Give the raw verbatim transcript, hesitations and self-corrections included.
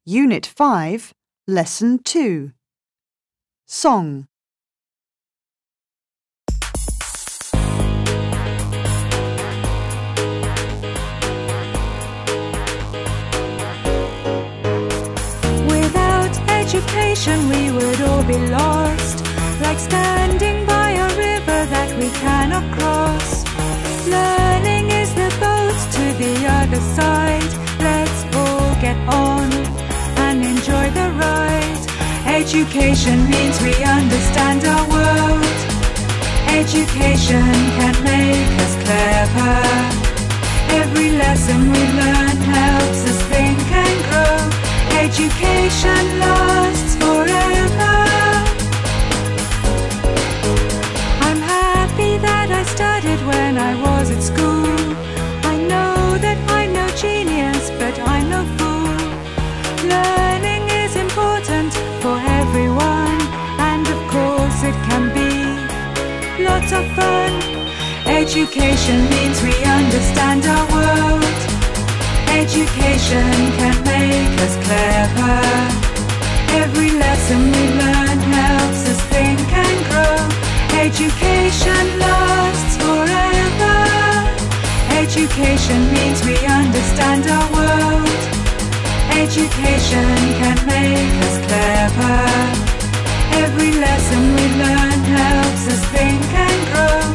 Unit five, Lesson two. Song. Without education we would all be lost, like standing by a river that we cannot cross. Learning is the boat to the other side. Let's all get on and enjoy the ride. Education means we understand our world. Education can make us clever. Every lesson we learn helps us think and grow. Education lasts forever. I'm happy that I studied when I was at school. I know that I'm no genius, but I'm no fool. Learning is important for everyone, and of course it can be lots of fun. Education means we understand our world. Education can make us clever. Every lesson we learn helps us think and grow. Education lasts forever. Education means we understand our world. Education can make us clever. Every lesson we learn helps us think and grow.